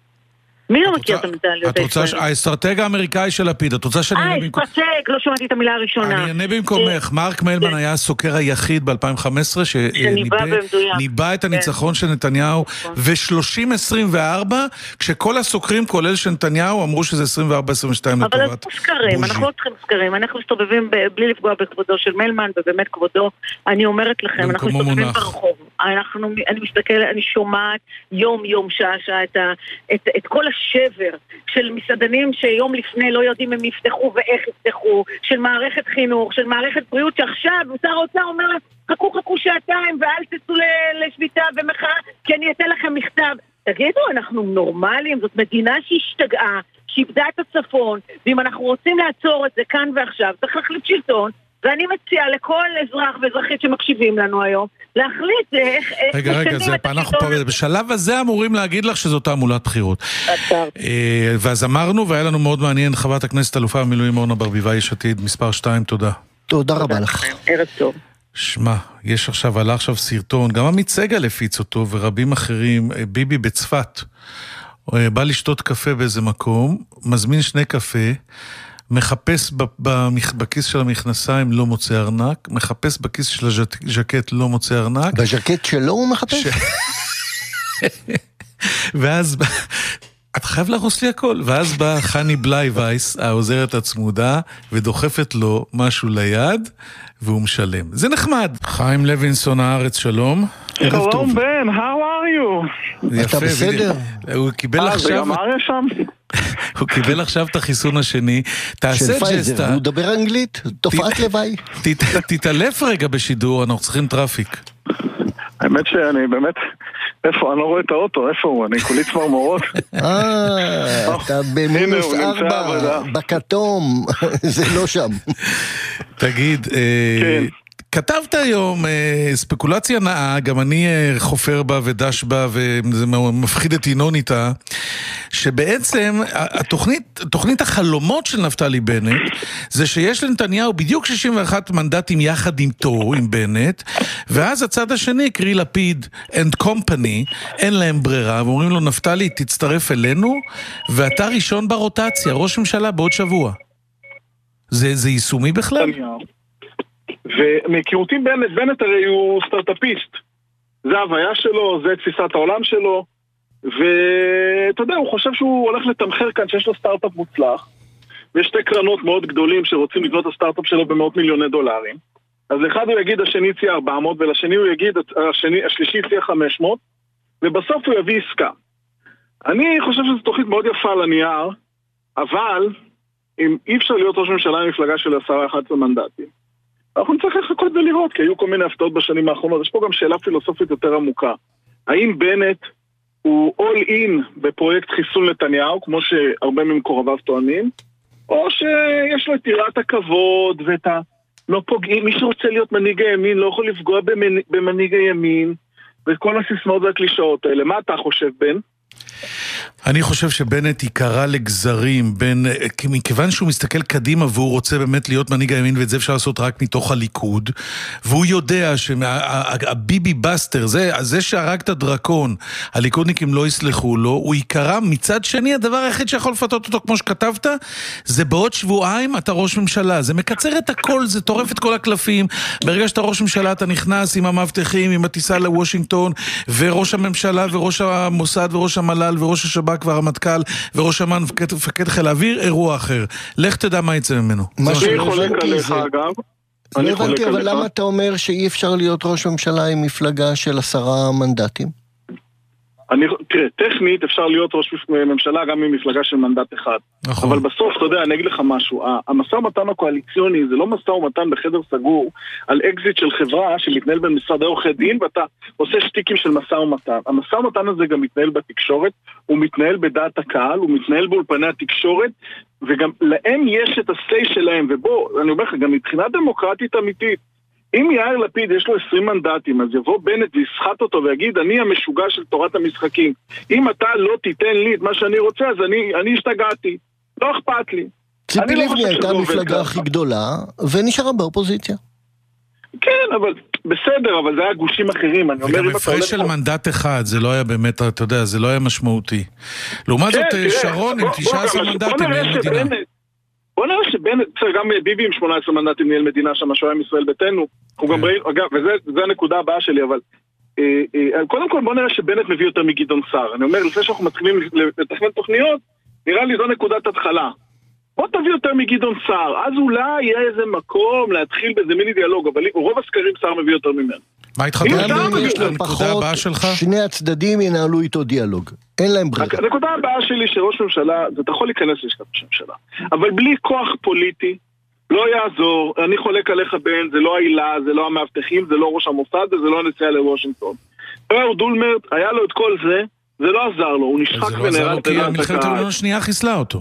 מי לא מכיר את המנטליות הישראלית? האסטרטג האמריקאי של לפיד, את רוצה שאני... אה, אסטרטג, לא שמעתי את המילה הראשונה. אני אענה במקומך, מרק מלמן היה הסוקר היחיד ב-אלפיים וחמש עשרה שניבא את הניצחון של נתניהו, ו-שלושים עשרים וארבע, כשכל הסוקרים כולל של נתניהו אמרו שזה עשרים וארבע עשרים ושתיים לטובת בוז'י. אבל אנחנו סקרים, אנחנו לא צריכים סקרים, אנחנו מסתובבים בלי לפגוע בכבודו של מלמן, ובאמת כבודו, אני אומרת לכם, אנחנו מסתובבים ברחוב. אני מסתכל, אני שומעת יום יום שעה שעה את כל השבר של מסעדנים שיום לפני לא יודעים אם יפתחו ואיך יפתחו, של מערכת חינוך, של מערכת בריאות, שעכשיו שר האוצר אומר חכו חכו שעתיים ואל תצאו לשביתה ומחאה כי אני אתן לכם מכתב. תגידו, אנחנו נורמליים, זאת מדינה שהשתגעה, שאיבדה את הצפון, ואם אנחנו רוצים לעצור את זה כאן ועכשיו, צריך להחליט שלטון, ואני מציעה לכל אזרח ואזרחית שמקשיבים לנו היום, להחליט איך... רגע, רגע, זה, אנחנו פה, בשלב הזה אמורים להגיד לך שזאת תעמולת בחירות. ואז אמרנו, והיה לנו מאוד מעניין, חברת הכנסת אלופה במילואים אורנה ברביבאי יש עתיד, מספר שתיים, תודה. תודה רבה לך. ערב טוב. שמע, יש עכשיו, עלה עכשיו סרטון, גם עמית סגל הפיץ אותו, ורבים אחרים, ביבי בצפת, בא לשתות קפה באיזה מקום, מזמין שני קפה, מחפש בכיס של המכנסיים, לא מוצא ארנק, מחפש בכיס של הז'קט, לא מוצא ארנק. בז'קט שלו הוא מחפש? ואז, את חייב להרוס לי הכל. ואז באה חני בלי וייס, העוזרת הצמודה, ודוחפת לו משהו ליד, והוא משלם. זה נחמד. חיים לוינסון הארץ, שלום. שלום בן, how are you? אתה בסדר? הוא קיבל עכשיו... הוא קיבל עכשיו את החיסון השני. תעשה ג'סטה. הוא מדבר אנגלית? תופעת לוואי. תתעלף רגע בשידור, אנחנו צריכים טראפיק. האמת שאני באמת... איפה? אני לא רואה את האוטו, איפה הוא? אני כולי צמרמורות. אה, אתה במינוס ארבע, בכתום, זה לא שם. תגיד, כתבת היום אה, ספקולציה נאה, גם אני אה, חופר בה ודש בה, וזה מפחיד את ינון איתה, שבעצם התוכנית, תוכנית החלומות של נפתלי בנט, זה שיש לנתניהו בדיוק שישים ואחד מנדטים יחד עם תור, עם בנט, ואז הצד השני, קרי לפיד and company, אין להם ברירה, ואומרים לו, נפתלי, תצטרף אלינו, ואתה ראשון ברוטציה, ראש ממשלה בעוד שבוע. זה, זה יישומי בכלל? ומהיכרותי בנט, בנט הרי הוא סטארט-אפיסט. זה ההוויה שלו, זה תפיסת העולם שלו, ואתה יודע, הוא חושב שהוא הולך לתמחר כאן שיש לו סטארט-אפ מוצלח, ויש שתי קרנות מאוד גדולים שרוצים לקנות את הסטארט-אפ שלו במאות מיליוני דולרים. אז לאחד הוא יגיד, השני יציע ארבע מאות, ולשני הוא יגיד, השני, השלישי יציע חמש מאות, ובסוף הוא יביא עסקה. אני חושב שזו תוכנית מאוד יפה על הנייר, אבל אם אי אפשר להיות ראש ממשלה עם מפלגה של עשרה אחד עשר מנדטים, אנחנו נצטרך לחכות ולראות, כי היו כל מיני הפתעות בשנים האחרונות. יש פה גם שאלה פילוסופית יותר עמוקה. האם בנט הוא all in בפרויקט חיסול נתניהו, כמו שהרבה ממקורביו טוענים, או שיש לו את יראת הכבוד ואת ה... לא פוגעים, מי שרוצה להיות מנהיג הימין לא יכול לפגוע במנהיג הימין, וכל הסיסמאות והקלישאות האלה. מה אתה חושב, בן? אני חושב שבנט יקרא לגזרים בין, מכיוון שהוא מסתכל קדימה והוא רוצה באמת להיות מנהיג הימין, ואת זה אפשר לעשות רק מתוך הליכוד, והוא יודע שהביבי בסטר, זה, זה שהרג את הדרקון, הליכודניקים לא יסלחו לו, הוא יקרא. מצד שני, הדבר היחיד שיכול לפתות אותו, כמו שכתבת, זה בעוד שבועיים אתה ראש ממשלה. זה מקצר את הכל, זה טורף את כל הקלפים. ברגע שאתה ראש ממשלה אתה נכנס עם המבטחים, עם הטיסה לוושינגטון, וראש הממשלה וראש המוסד וראש המל"ל וראש השב"כ והרמטכ"ל וראש אמ"ן מפקד חיל האוויר, אירוע אחר. לך תדע מה יצא ממנו. מה שאני חולק עליך, אגב. לא הבנתי, אבל למה אתה אומר שאי אפשר להיות ראש ממשלה עם מפלגה של עשרה מנדטים? אני, תראה, טכנית אפשר להיות ראש ממשלה גם עם מפלגה של מנדט אחד. נכון. אבל בסוף, אתה יודע, אני אגיד לך משהו, המשא ומתן הקואליציוני זה לא משא ומתן בחדר סגור על אקזיט של חברה שמתנהל במשרד עורכי דין, ואתה עושה שטיקים של משא ומתן. המשא ומתן הזה גם מתנהל בתקשורת, הוא מתנהל בדעת הקהל, הוא מתנהל באולפני התקשורת, וגם להם יש את הסי שלהם, ובוא, אני אומר לך, גם מבחינה דמוקרטית אמיתית, אם יאיר לפיד יש לו עשרים מנדטים, אז יבוא בנט ויסחט אותו ויגיד, אני המשוגע של תורת המשחקים. אם אתה לא תיתן לי את מה שאני רוצה, אז אני, אני השתגעתי. לא אכפת לי. ציפי לבני הייתה המפלגה הכי גדולה, ונשארה באופוזיציה. כן, אבל בסדר, אבל זה היה גושים אחרים. וגם הפרש של מנדט אחד, זה לא היה באמת, אתה יודע, זה לא היה משמעותי. לעומת זאת, שרון עם תשעה עשר מנדטים, ניהל מדינה. בוא נראה שבנט, גם ביבי עם שמונה עשרה מנדטים ניהל מדינה שם, שהוא היה עם ישראל ביתנו, הוא גם ראינו, אגב, וזה הנקודה הבאה שלי, אבל קודם כל בוא נראה שבנט מביא יותר מגדעון סער. אני אומר, לפני שאנחנו מתחילים לתכנן תוכניות, נראה לי זו נקודת התחלה. בוא תביא יותר מגדעון סער, אז אולי יהיה איזה מקום להתחיל באיזה מיני דיאלוג, אבל רוב הסקרים סער מביא יותר ממנו. מה התחלת? הנקודה הבאה שלך? שני הצדדים ינהלו איתו דיאלוג. אין להם ברירה. הנקודה הבאה שלי שראש ממשלה, אתה יכול להיכנס לשכת ראש ממשלה, אבל בלי כוח פוליטי, לא יעזור. אני חולק עליך בן, זה לא העילה, זה לא המאבטחים, זה לא ראש המוסד, וזה לא הנסיעה לוושינגטון. אהוד אולמרט, היה לו את כל זה, זה לא עזר לו, הוא נשחק ונהרג. זה לא עזר לו כי מלחמת העולם השנייה חיסלה אותו.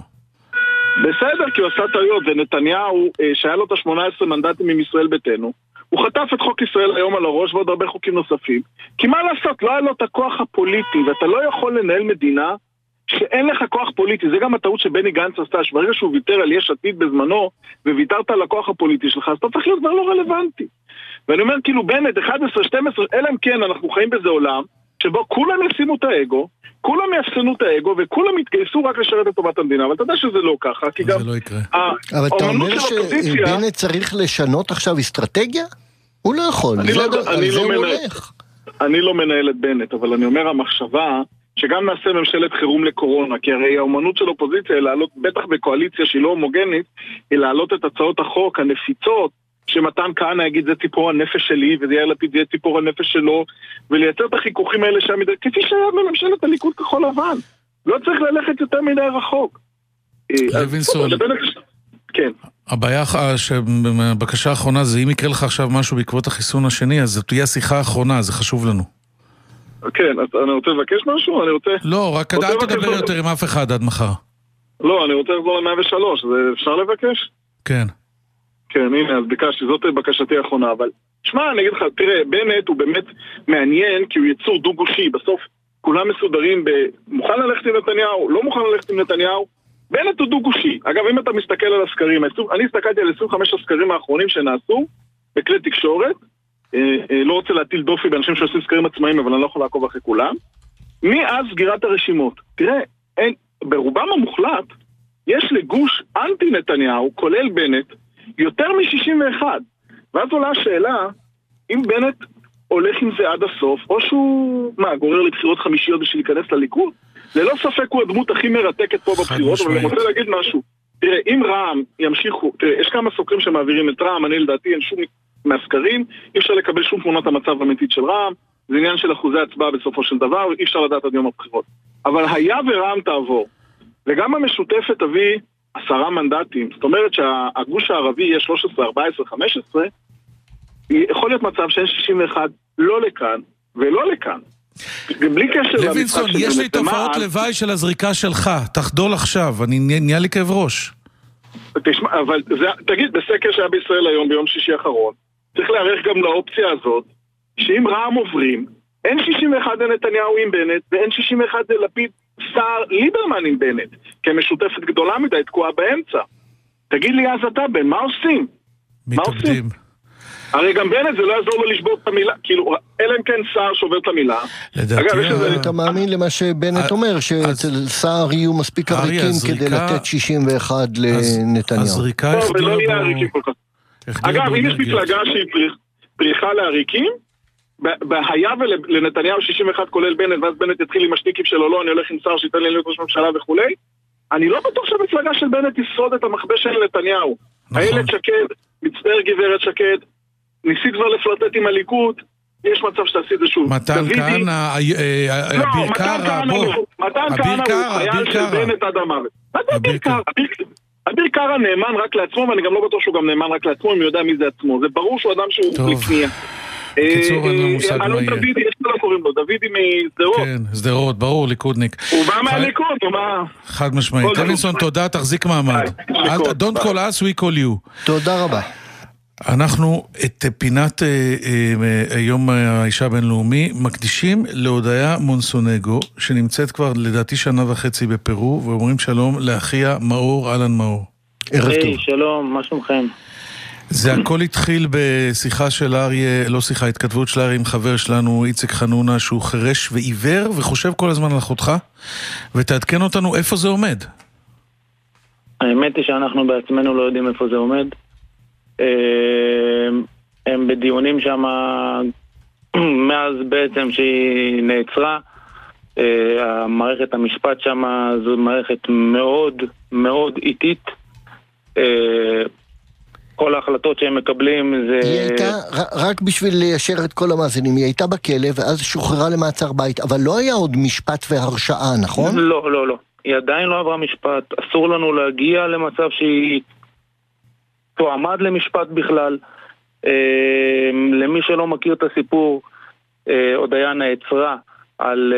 בסדר, כי הוא עשה טעויות, ונתניהו, שהיה לו את ה-שמונה עשרה מנדטים עם ישראל ביתנו, הוא חטף את חוק ישראל היום על הראש ועוד הרבה חוקים נוספים, כי מה לעשות, לא היה לו את הכוח הפוליטי, ואתה לא יכול לנהל מדינה שאין לך כוח פוליטי. זה גם הטעות שבני גנץ עשתה, שברגע שהוא ויתר על יש עתיד בזמנו, וויתרת על הכוח הפוליטי שלך, אז אתה צריך להיות כבר לא רלוונטי. ואני אומר, כאילו, בנט, אחת עשרה שתים עשרה, אלא אם כן, אנחנו חיים בזה עולם, שבו כולם ישימו את האגו, כולם יפסנו את האגו, וכולם יתגייסו רק לשרת את טובת המדינה, אבל אתה יודע שזה לא ככה, כי גם... זה לא יקרה. אבל אתה אומר שבנט צריך לשנות עכשיו אסטרטגיה? הוא לא יכול, על זה הוא הולך. אני לא מנהל את בנט, אבל אני אומר, המחשבה שגם נעשה ממשלת חירום לקורונה, כי הרי האומנות של אופוזיציה היא לעלות, בטח בקואליציה שהיא לא הומוגנית, היא לעלות את הצעות החוק, הנפיצות, שמתן כהנא יגיד זה ציפור הנפש שלי, וזה יהיה לפיד זה ציפור הנפש שלו, ולייצר את החיכוכים האלה שם, כפי שהיה בממשלת הליכוד כחול לבן. לא צריך ללכת יותר מדי רחוק. לוינסון, כן. הבעיה שבבקשה האחרונה זה אם יקרה לך עכשיו משהו בעקבות החיסון השני, אז זאת תהיה השיחה האחרונה, זה חשוב לנו. כן, אז אני רוצה לבקש משהו? אני רוצה... לא, רק אל תדבר יותר עם אף אחד עד מחר. לא, אני רוצה לחזור ל-מאה ושלוש, אפשר לבקש? כן. כן, הנה, אז ביקשתי, זאת בקשתי האחרונה, אבל שמע, אני אגיד לך, תראה, בנט הוא באמת מעניין, כי הוא יצור דו-גושי, בסוף כולם מסודרים במוכן ללכת עם נתניהו, לא מוכן ללכת עם נתניהו, בנט הוא דו-גושי. אגב, אם אתה מסתכל על הסקרים, אני הסתכלתי על עשרים וחמישה הסקרים האחרונים שנעשו בכלי תקשורת, לא רוצה להטיל דופי באנשים שעושים סקרים עצמאיים, אבל אני לא יכול לעקוב אחרי כולם. מאז סגירת הרשימות, תראה, אין, ברובם המוחלט, יש לגוש אנטי נתניהו, כולל בנט, יותר מ-שישים ואחת. ואז עולה השאלה, אם בנט הולך עם זה עד הסוף, או שהוא, מה, גורר לבחירות חמישיות בשביל להיכנס לליכוד? ללא ספק הוא הדמות הכי מרתקת פה בבחירות, אבל אני רוצה להגיד משהו. תראה, אם רע"מ ימשיכו, תראה, יש כמה סוקרים שמעבירים את רע"מ, אני לדעתי אין שום מהסקרים, אי אפשר לקבל שום תמונת המצב האמיתית של רע"מ, זה עניין של אחוזי הצבעה בסופו של דבר, אי אפשר לדעת עד יום הבחירות. אבל היה ורע"מ תעבור, וגם המשותפת תביא עשרה מנדטים, זאת אומרת שהגוש הערבי יהיה שלוש עשרה, ארבע עשרה, חמש עשרה, יכול להיות מצב שאין שישים ואחת לא לכאן ולא לכאן. בלי קשר לוינסון, יש לי תופעות לוואי של הזריקה שלך, תחדול עכשיו, אני נהיה לי כאב ראש. תשמע, אבל זה, תגיד, בסקר שהיה בישראל היום ביום שישי האחרון, צריך להערך גם לאופציה הזאת, שאם רע"מ עוברים, אין שישים ואחת לנתניהו עם בנט, ואין שישים ואחת ללפיד שר ליברמן עם בנט, כמשותפת גדולה מדי, תקועה באמצע. תגיד לי אז אתה בן, מה עושים? מתאבדים. הרי גם בנט זה לא יעזור לו לשבור את המילה, כאילו, אלא אם כן שר שובר את המילה. לדעתי, אתה מאמין למה שבנט אומר, שאצל שר יהיו מספיק עריקים כדי לתת שישים ואחת לנתניהו. הזריקה החדירה בו... אגב, אם יש מפלגה שהיא פריחה לעריקים, היה ולנתניהו שישים ואחת כולל בנט, ואז בנט יתחיל עם השטיקים שלו, לא, אני הולך עם שר שייתן לי להיות ראש ממשלה וכולי, אני לא בטוח שהמפלגה של בנט תשרוד את המחבא של נתניהו. איילת שקד, מצטער גברת שקד, ניסית כבר לפלטט עם הליכוד, יש מצב שתעשי את זה שוב. מתן כהנא, אביר קארה, בוא. מתן כהנא הוא חייל של בנט עד המוות. אביר קארה נאמן רק לעצמו, ואני גם לא בטוח שהוא גם נאמן רק לעצמו, אם הוא יודע מי זה עצמו. זה ברור שהוא אדם שהוא לקנייה. קיצור, אין לו מושג מה יהיה. דוידי, יש לו קוראים לו, דוידי מסדרות. כן, סדרות, ברור, ליכודניק. הוא בא מהליכוד, הוא מה... חד משמעית. לוינסון, תודה, תחזיק מעמד. Don't call us, we call you. תודה רבה. אנחנו את פינת יום האישה הבינלאומי מקדישים להודיה מונסונגו, שנמצאת כבר לדעתי שנה וחצי בפרו, ואומרים שלום לאחיה מאור, אלן מאור. ערב טוב. היי, שלום, מה שלומכם? זה הכל התחיל בשיחה של אריה, לא שיחה, התכתבות של אריה עם חבר שלנו, איציק חנונה, שהוא חרש ועיוור וחושב כל הזמן על אחותך, ותעדכן אותנו איפה זה עומד. האמת היא שאנחנו בעצמנו לא יודעים איפה זה עומד. הם בדיונים שם מאז בעצם שהיא נעצרה. המערכת המשפט שם זו מערכת מאוד מאוד איטית. כל ההחלטות שהם מקבלים זה... היא הייתה, רק בשביל ליישר את כל המאזינים, היא הייתה בכלא ואז שוחררה למעצר בית, אבל לא היה עוד משפט והרשעה, נכון? לא, לא, לא. היא עדיין לא עברה משפט. אסור לנו להגיע למצב שהיא תועמד למשפט בכלל. למי שלא מכיר את הסיפור, הודיה נעצרה על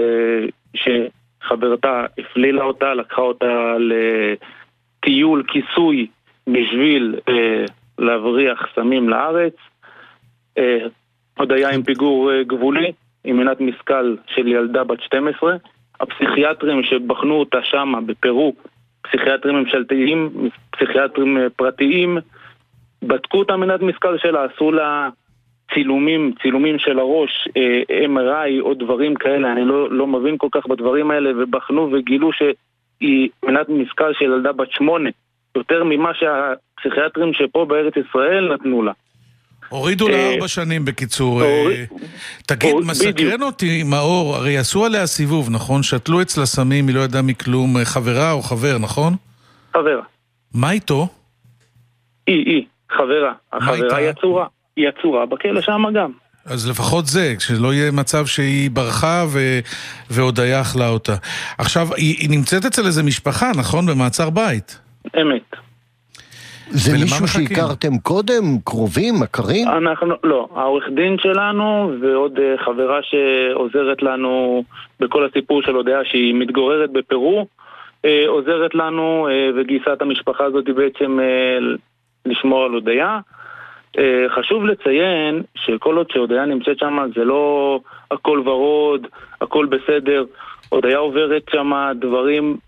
שחברתה הפלילה אותה, לקחה אותה לטיול כיסוי בשביל אה, להבריח סמים לארץ. אה, הודיה עם פיגור אה, גבולי, עם מנת משכל של ילדה בת שתים עשרה. הפסיכיאטרים שבחנו אותה שמה בפרו, פסיכיאטרים ממשלתיים, פסיכיאטרים אה, פרטיים, בדקו את המנת משכל שלה, עשו לה צילומים, צילומים של הראש, אה, אם אר איי או דברים כאלה, אני לא, לא מבין כל כך בדברים האלה, ובחנו וגילו שהיא מנת משכל של ילדה בת שמונה, יותר ממה שהפסיכיאטרים שפה בארץ ישראל נתנו לה. הורידו לה ארבע שנים בקיצור. תגיד, מסקרן אותי, מאור, הרי עשו עליה סיבוב, נכון? שתלו אצלה סמים, היא לא ידעה מכלום, חברה או חבר, נכון? חברה. מה איתו? היא, היא, חברה. החברה היא עצורה. היא עצורה בכלא שם גם. אז לפחות זה, שלא יהיה מצב שהיא ברחה והודיה אכלה אותה. עכשיו, היא נמצאת אצל איזה משפחה, נכון? במעצר בית. אמת. זה מישהו שהכרתם קודם? קרובים? מכרים? אנחנו, לא. העורך דין שלנו ועוד חברה שעוזרת לנו בכל הסיפור של הודיה שהיא מתגוררת בפרו, עוזרת לנו וגייסה את המשפחה הזאת בעצם לשמור על הודיה. חשוב לציין שכל עוד שהודיה נמצאת שם זה לא הכל ורוד, הכל בסדר. הודיה עוברת שם דברים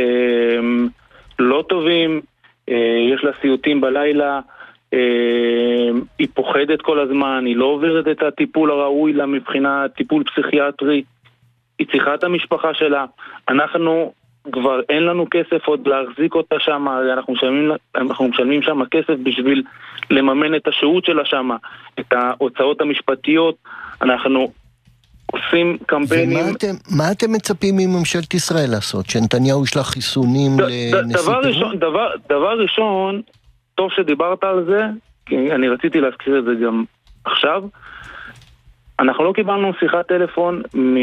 לא טובים, יש לה סיוטים בלילה, היא פוחדת כל הזמן, היא לא עוברת את הטיפול הראוי לה מבחינה טיפול פסיכיאטרי, היא צריכה את המשפחה שלה. אנחנו כבר אין לנו כסף עוד להחזיק אותה שם, אנחנו משלמים, אנחנו משלמים שם כסף בשביל לממן את השהות שלה שם, את ההוצאות המשפטיות. אנחנו עושים קמפיינים. ומה אתם, מה אתם מצפים מממשלת ישראל לעשות? שנתניהו ישלח חיסונים ד, לנשיא דבר ראשון, דבר, דבר ראשון, טוב שדיברת על זה, כי אני רציתי להזכיר את זה גם עכשיו. אנחנו לא קיבלנו שיחת טלפון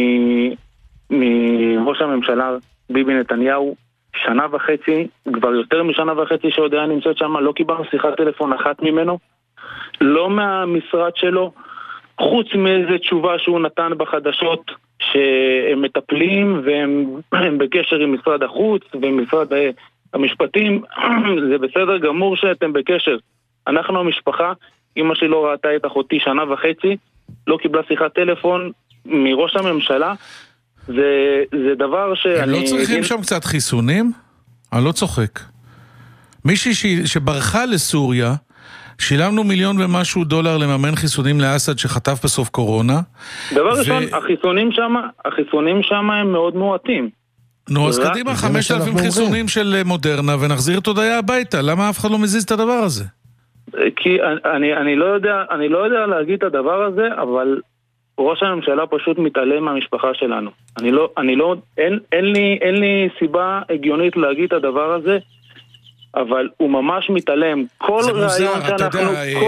מראש הממשלה ביבי נתניהו שנה וחצי, כבר יותר משנה וחצי שהודיה נמצאת שם, לא קיבלנו שיחת טלפון אחת ממנו, לא מהמשרד שלו, חוץ מאיזה תשובה שהוא נתן בחדשות שהם מטפלים והם בקשר עם משרד החוץ ומשרד המשפטים. זה בסדר גמור שאתם בקשר. אנחנו המשפחה, אמא שלי לא ראתה את אחותי שנה וחצי, לא קיבלה שיחת טלפון מראש הממשלה. זה, זה דבר שאני... הם לא צריכים שם קצת חיסונים? אני לא צוחק. מישהי שברחה לסוריה, שילמנו מיליון ומשהו דולר לממן חיסונים לאסד שחטף בסוף קורונה. דבר ראשון, החיסונים שם, החיסונים שם הם מאוד מועטים. נו, אז קדימה, חמשת אלפים חיסונים של מודרנה, ונחזיר את הודיה הביתה. למה אף אחד לא מזיז את הדבר הזה? כי אני, אני לא יודע, אני לא יודע להגיד את הדבר הזה, אבל ראש הממשלה פשוט מתעלם מהמשפחה שלנו. אני לא, אני לא, אין, אין לי, אין לי סיבה הגיונית להגיד את הדבר הזה, אבל הוא ממש מתעלם. כל רעיון שאנחנו...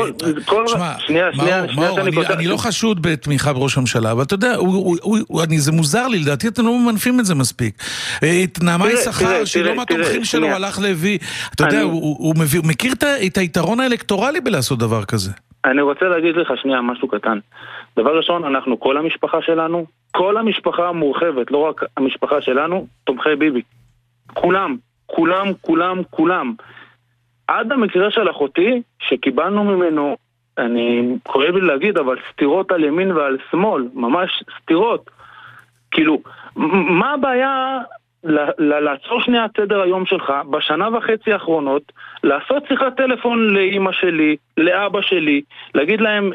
שנייה, שנייה, אני לא חשוד בתמיכה בראש הממשלה, אבל אתה יודע, זה מוזר לי, לדעתי אתם לא ממנפים את זה מספיק. את נעמי שכר, שלא מהתומכים שלו הלך להביא, אתה יודע, הוא מכיר את היתרון האלקטורלי בלעשות דבר כזה. אני רוצה להגיד לך שנייה, משהו קטן. דבר ראשון, אנחנו, כל המשפחה שלנו, כל המשפחה המורחבת, לא רק המשפחה שלנו, תומכי ביבי. כולם. כולם, כולם, כולם. עד המקרה של אחותי, שקיבלנו ממנו, אני כואב לי להגיד, אבל סתירות על ימין ועל שמאל, ממש סתירות. כאילו, מה הבעיה לעצור שנייה את סדר היום שלך, בשנה וחצי האחרונות, לעשות שיחת טלפון לאמא שלי, לאבא שלי, להגיד להם,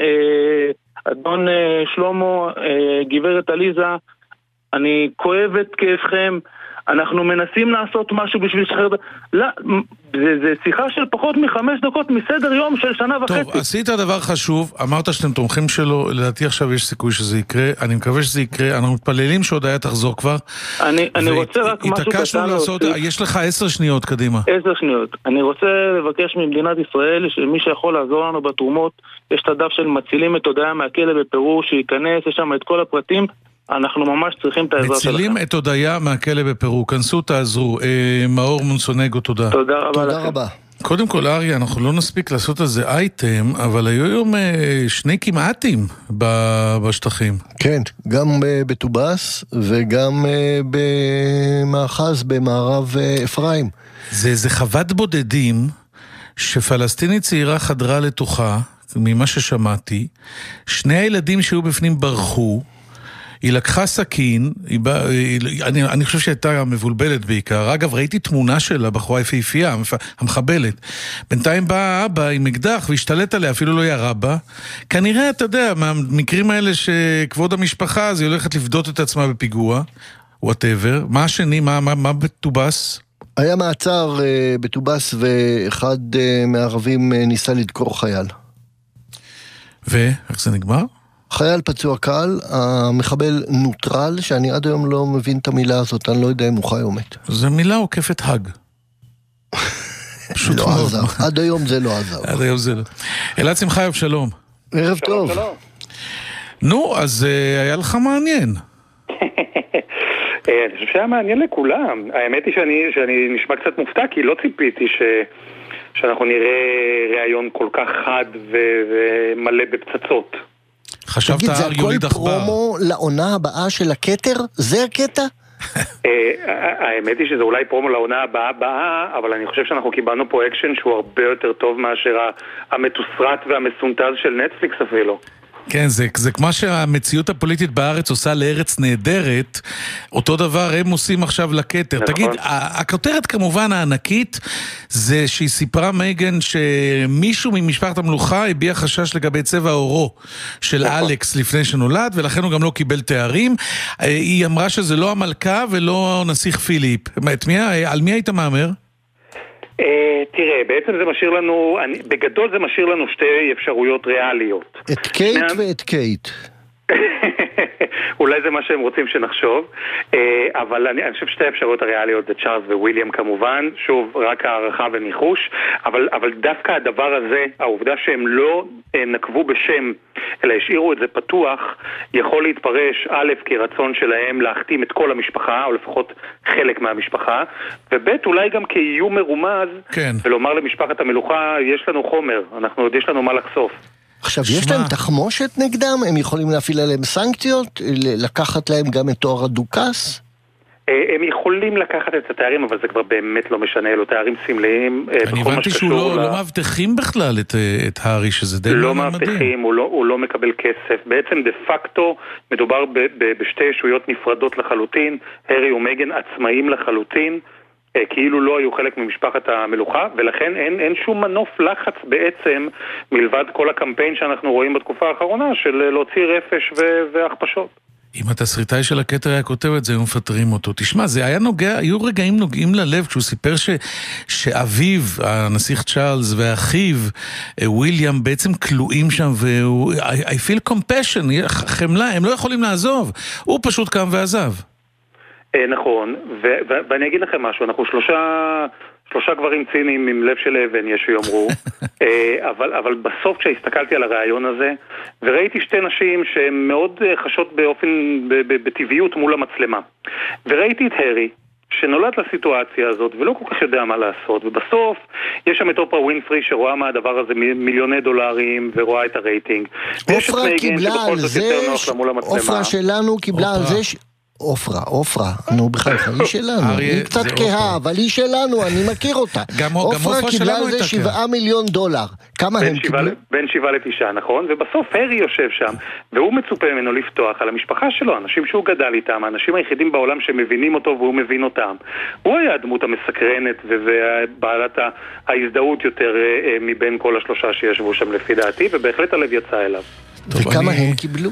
אדון שלמה, גברת עליזה, אני כואב את כאבכם, אנחנו מנסים לעשות משהו בשביל שחרר... לא, זה, זה שיחה של פחות מחמש דקות מסדר יום של שנה וחצי. טוב, עשית דבר חשוב, אמרת שאתם תומכים שלו, לדעתי עכשיו יש סיכוי שזה יקרה, אני מקווה שזה יקרה, אנחנו מתפללים שהודיה תחזור כבר. אני, אני רוצה רק משהו קטן לעשות, יש לך עשר שניות קדימה. עשר שניות. אני רוצה לבקש ממדינת ישראל, שמי שיכול לעזור לנו בתרומות, יש את הדף של מצילים את הודיה מהכלא בפרו, שייכנס, יש שם את כל הפרטים, אנחנו ממש צריכים את העזרה שלכם. מצילים את הודיה מהכלא בפרו, כנסו, תעזרו. אה, מאור מונסונגו, תודה. תודה רבה תודה לכם. רבה. קודם כל, אריה, אנחנו לא נספיק לעשות על זה אייטם, אבל היו היום אה, שני כמעטים בשטחים. כן, גם אה, בטובס וגם אה, במאחז במערב אה, אפרים. זה, זה חוות בודדים שפלסטינית צעירה חדרה לתוכה, ממה ששמעתי, שני הילדים שהיו בפנים ברחו, היא לקחה סכין, היא בא, היא, אני, אני חושב שהייתה מבולבלת בעיקר. אגב, ראיתי תמונה שלה, בחורה יפהפייה, המחבלת. בינתיים באה האבא עם אקדח והשתלט עליה, אפילו לא ירה בה. כנראה, אתה יודע, מהמקרים האלה שכבוד המשפחה, אז היא הולכת לבדות את עצמה בפיגוע, whatever. מה השני? מה, מה, מה בטובס? היה מעצר uh, בטובס, ואחד uh, מהערבים uh, ניסה לדקור חייל. ואיך זה נגמר? חייל פצוע קל, המחבל נוטרל, שאני עד היום לא מבין את המילה הזאת, אני לא יודע אם הוא חי או מת. זה מילה עוקפת הג. לא עזר, עד היום זה לא עזר. עד היום זה לא. אלעד שמחיוב, שלום. ערב טוב. נו, אז היה לך מעניין. אני חושב שהיה מעניין לכולם. האמת היא שאני נשמע קצת מופתע, כי לא ציפיתי שאנחנו נראה ראיון כל כך חד ומלא בפצצות. חשבת תגיד, זה הכל פרומו לעונה הבאה של הכתר? זה הקטע? האמת היא שזה אולי פרומו לעונה הבאה הבאה, אבל אני חושב שאנחנו קיבלנו פה אקשן שהוא הרבה יותר טוב מאשר המתוסרט והמסונטז של נטפליקס אפילו. כן, זה, זה כמו שהמציאות הפוליטית בארץ עושה לארץ נהדרת, אותו דבר הם עושים עכשיו לכתר. נכון. תגיד, הכותרת כמובן הענקית זה שהיא סיפרה מייגן שמישהו ממשפחת המלוכה הביע חשש לגבי צבע אורו של נכון. אלכס לפני שנולד, ולכן הוא גם לא קיבל תארים. היא אמרה שזה לא המלכה ולא נסיך פיליפ. את מי, על מי היית מאמר? Uh, תראה, בעצם זה משאיר לנו, אני, בגדול זה משאיר לנו שתי אפשרויות ריאליות. את קייט שני... ואת קייט. אולי זה מה שהם רוצים שנחשוב, uh, אבל אני, אני חושב שתי אפשרויות הריאליות זה צ'ארלס וויליאם כמובן, שוב, רק הערכה וניחוש, אבל, אבל דווקא הדבר הזה, העובדה שהם לא uh, נקבו בשם, אלא השאירו את זה פתוח, יכול להתפרש א' כרצון שלהם להחתים את כל המשפחה, או לפחות חלק מהמשפחה, וב' אולי גם כאיום מרומז, כן. ולומר למשפחת המלוכה, יש לנו חומר, אנחנו עוד יש לנו מה לחשוף. עכשיו, שמה. יש להם תחמושת נגדם? הם יכולים להפעיל עליהם סנקציות? לקחת להם גם את תואר הדוקס? הם יכולים לקחת את התארים, אבל זה כבר באמת לא משנה, אלו תארים סמליים. אני הבנתי שהוא לא, ל... לא מבטחים בכלל את, את הארי, שזה די לא מבטחים, הוא לא, הוא לא מקבל כסף. בעצם דה פקטו מדובר ב, ב, בשתי ישויות נפרדות לחלוטין, הארי ומייגן עצמאים לחלוטין, כאילו לא היו חלק ממשפחת המלוכה, ולכן אין, אין שום מנוף לחץ בעצם, מלבד כל הקמפיין שאנחנו רואים בתקופה האחרונה, של להוציא רפש והכפשות. אם התסריטאי של הכתר היה כותב את זה, היו מפטרים אותו. תשמע, זה היה נוגע, היו רגעים נוגעים ללב, כשהוא סיפר ש, שאביו, הנסיך צ'ארלס, ואחיו, וויליאם, בעצם כלואים שם, והוא, I, I feel compassion, חמלה, הם לא יכולים לעזוב. הוא פשוט קם ועזב. נכון, ו- ו- ואני אגיד לכם משהו, אנחנו שלושה, שלושה גברים ציניים עם לב של אבן, יש שיאמרו, אבל, אבל בסוף כשהסתכלתי על הרעיון הזה, וראיתי שתי נשים שהן מאוד חשות באופן, בטבעיות מול המצלמה, וראיתי את הארי, שנולד לסיטואציה הזאת, ולא כל כך יודע מה לעשות, ובסוף יש שם את אופרה ווינפרי שרואה מה הדבר הזה מיליוני דולרים, ורואה את הרייטינג. אופרה קיבלה על זה, אופרה שלנו קיבלה על זה ש... אופרה, אופרה, נו בכלל, היא שלנו, היא קצת כהה, אבל היא שלנו, אני מכיר אותה. אופרה קיבלה על זה שבעה מיליון דולר. כמה הם קיבלו? בין שבעה לתשעה, נכון? ובסוף הארי יושב שם, והוא מצופה ממנו לפתוח על המשפחה שלו, אנשים שהוא גדל איתם, האנשים היחידים בעולם שמבינים אותו והוא מבין אותם. הוא היה הדמות המסקרנת ובעלת ההזדהות יותר מבין כל השלושה שישבו שם לפי דעתי, ובהחלט הלב יצא אליו. וכמה הם קיבלו?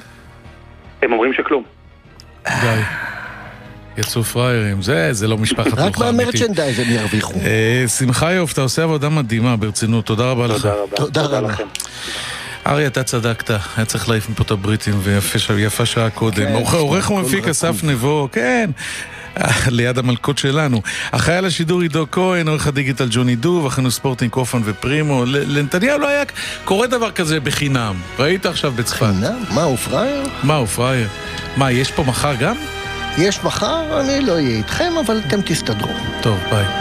הם אומרים שכלום. די. יצאו פריירים, זה, זה לא משפחת מלוכה אמיתית. רק מהמרצ'נדייז הם ירוויחו. שמחה יוף, אתה עושה עבודה מדהימה, ברצינות, תודה רבה לך. תודה רבה. ארי, אתה צדקת, היה צריך להעיף מפה את הבריטים, ויפה שעה קודם. עורך ומפיק אסף נבו, כן, ליד המלכות שלנו. החייל השידור עידו כהן, עורך הדיגיטל ג'וני דוב, אחינו ספורטינג קופן ופרימו. לנתניהו לא היה קורה דבר כזה בחינם. ראית עכשיו בצפת. בחינם? מה, הוא פרייר? מה, הוא פרייר? מה, יש פה מחר גם? יש מחר, אני לא אהיה איתכם, אבל אתם תסתדרו. טוב, ביי.